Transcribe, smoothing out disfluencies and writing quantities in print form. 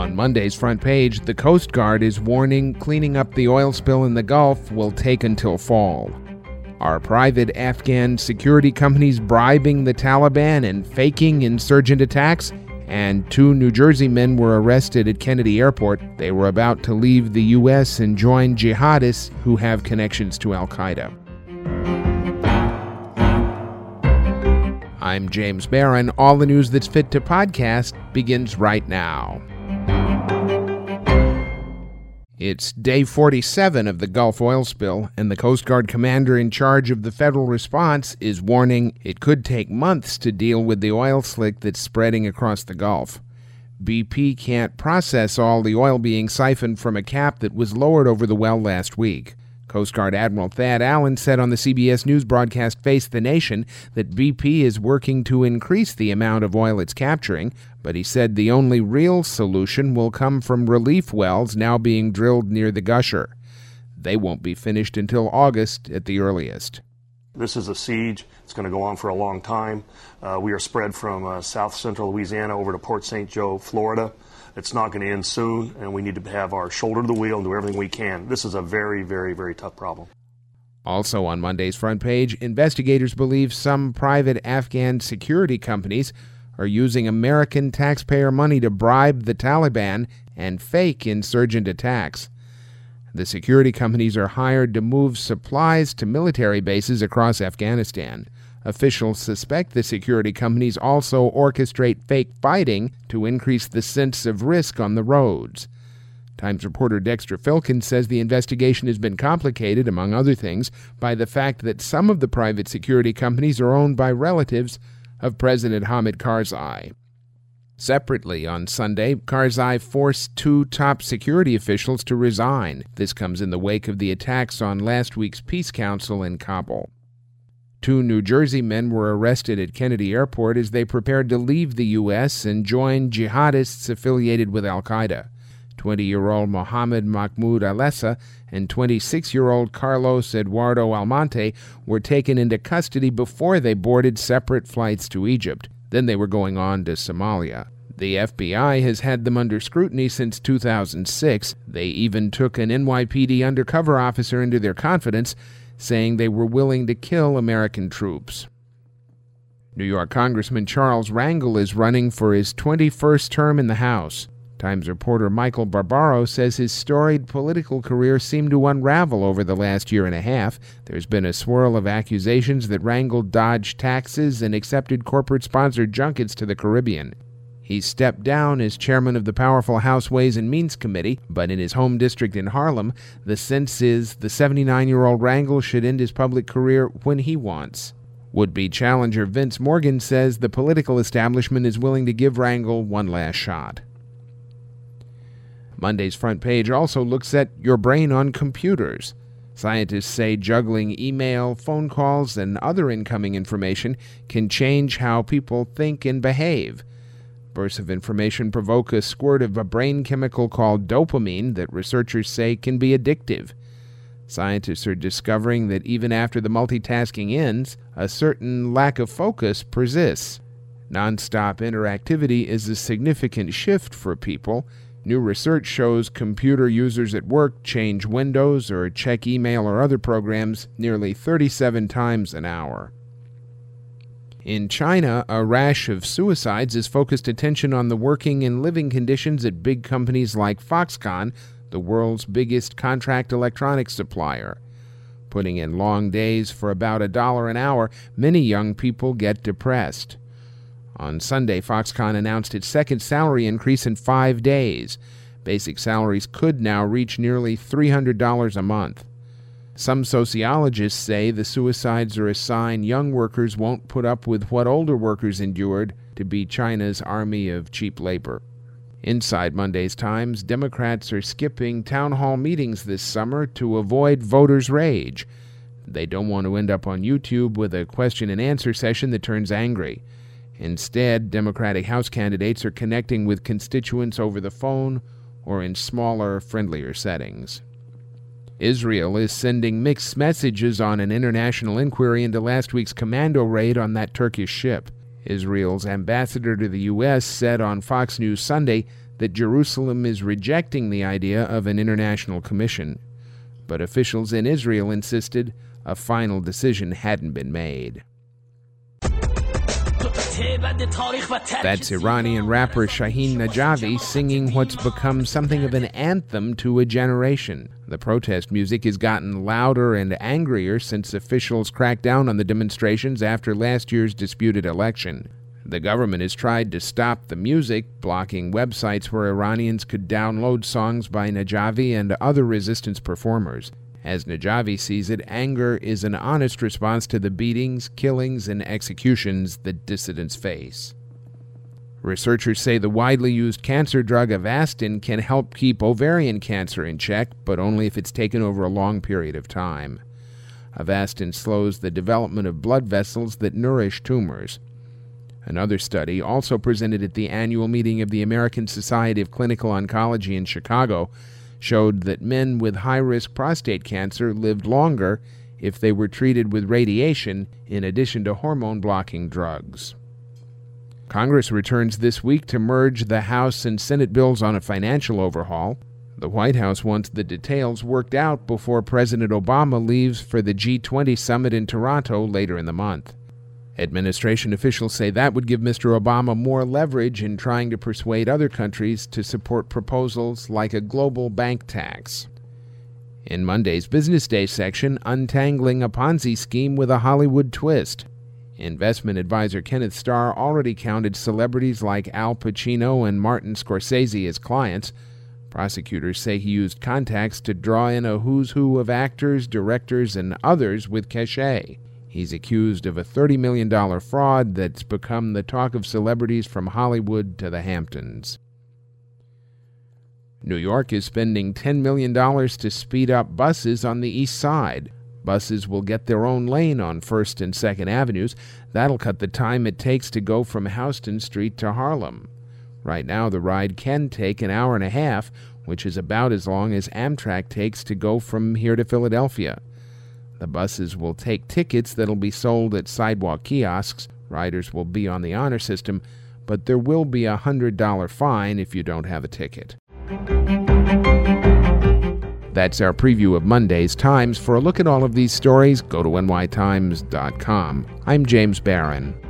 On Monday's front page, the Coast Guard is warning cleaning up the oil spill in the Gulf will take until fall. Are private Afghan security companies bribing the Taliban and faking insurgent attacks? And 2 New Jersey men were arrested at Kennedy Airport. They were about to leave the U.S. and join jihadists who have connections to Al-Qaeda. I'm James Barron. All the news that's fit to podcast begins right now. It's day 47 of the Gulf oil spill, and the Coast Guard commander in charge of the federal response is warning it could take months to deal with the oil slick that's spreading across the Gulf. BP can't process all the oil being siphoned from a cap that was lowered over the well last week. Coast Guard Admiral Thad Allen said on the CBS News broadcast Face the Nation that BP is working to increase the amount of oil it's capturing, but he said the only real solution will come from relief wells now being drilled near the Gusher. They won't be finished until August at the earliest. This is a siege. It's going to go on for a long time. We are spread from south central Louisiana over to Port St. Joe, Florida. It's not going to end soon, and we need to have our shoulder to the wheel and do everything we can. This is a very, very, very tough problem. Also on Monday's front page, investigators believe some private Afghan security companies are using American taxpayer money to bribe the Taliban and fake insurgent attacks. The security companies are hired to move supplies to military bases across Afghanistan. Officials suspect the security companies also orchestrate fake fighting to increase the sense of risk on the roads. Times reporter Dexter Filkin says the investigation has been complicated, among other things, by the fact that some of the private security companies are owned by relatives of President Hamid Karzai. Separately, on Sunday, Karzai forced 2 top security officials to resign. This comes in the wake of the attacks on last week's Peace Council in Kabul. 2 New Jersey men were arrested at Kennedy Airport as they prepared to leave the U.S. and join jihadists affiliated with Al-Qaeda. 20-year-old Mohammed Mahmoud Alessa and 26-year-old Carlos Eduardo Almonte were taken into custody before they boarded separate flights to Egypt. Then they were going on to Somalia. The FBI has had them under scrutiny since 2006. They even took an NYPD undercover officer into their confidence, saying they were willing to kill American troops. New York Congressman Charles Rangel is running for his 21st term in the House. Times reporter Michael Barbaro says his storied political career seemed to unravel over the last year and a half. There's been a swirl of accusations that Rangel dodged taxes and accepted corporate-sponsored junkets to the Caribbean. He stepped down as chairman of the powerful House Ways and Means Committee, but in his home district in Harlem, the sense is the 79-year-old Rangel should end his public career when he wants. Would-be challenger Vince Morgan says the political establishment is willing to give Rangel one last shot. Monday's front page also looks at your brain on computers. Scientists say juggling email, phone calls, and other incoming information can change how people think and behave. Bursts of information provoke a squirt of a brain chemical called dopamine that researchers say can be addictive. Scientists are discovering that even after the multitasking ends, a certain lack of focus persists. Non-stop interactivity is a significant shift for people. New research shows computer users at work change windows or check email or other programs nearly 37 times an hour. In China, a rash of suicides has focused attention on the working and living conditions at big companies like Foxconn, the world's biggest contract electronics supplier. Putting in long days for about $1 an hour, many young people get depressed. On Sunday, Foxconn announced its second salary increase in 5 days. Basic salaries could now reach nearly $300 a month. Some sociologists say the suicides are a sign young workers won't put up with what older workers endured to be China's army of cheap labor. Inside Monday's Times, Democrats are skipping town hall meetings this summer to avoid voters' rage. They don't want to end up on YouTube with a question and answer session that turns angry. Instead, Democratic House candidates are connecting with constituents over the phone or in smaller, friendlier settings. Israel is sending mixed messages on an international inquiry into last week's commando raid on that Turkish ship. Israel's ambassador to the U.S. said on Fox News Sunday that Jerusalem is rejecting the idea of an international commission, but officials in Israel insisted a final decision hadn't been made. That's Iranian rapper Shaheen Najavi singing what's become something of an anthem to a generation. The protest music has gotten louder and angrier since officials cracked down on the demonstrations after last year's disputed election. The government has tried to stop the music, blocking websites where Iranians could download songs by Najavi and other resistance performers. As Najavi sees it, anger is an honest response to the beatings, killings, and executions that dissidents face. Researchers say the widely used cancer drug Avastin can help keep ovarian cancer in check, but only if it's taken over a long period of time. Avastin slows the development of blood vessels that nourish tumors. Another study, also presented at the annual meeting of the American Society of Clinical Oncology in Chicago, showed that men with high-risk prostate cancer lived longer if they were treated with radiation in addition to hormone-blocking drugs. Congress returns this week to merge the House and Senate bills on a financial overhaul. The White House wants the details worked out before President Obama leaves for the G20 summit in Toronto later in the month. Administration officials say that would give Mr. Obama more leverage in trying to persuade other countries to support proposals like a global bank tax. In Monday's Business Day section, untangling a Ponzi scheme with a Hollywood twist. Investment advisor Kenneth Starr already counted celebrities like Al Pacino and Martin Scorsese as clients. Prosecutors say he used contacts to draw in a who's who of actors, directors, and others with cachet. He's accused of a $30 million fraud that's become the talk of celebrities from Hollywood to the Hamptons. New York is spending $10 million to speed up buses on the East Side. Buses will get their own lane on 1st and 2nd Avenues. That'll cut the time it takes to go from Houston Street to Harlem. Right now, the ride can take an hour and a half, which is about as long as Amtrak takes to go from here to Philadelphia. The buses will take tickets that'll be sold at sidewalk kiosks. Riders will be on the honor system, but there will be a $100 fine if you don't have a ticket. That's our preview of Monday's Times. For a look at all of these stories, go to nytimes.com. I'm James Barron.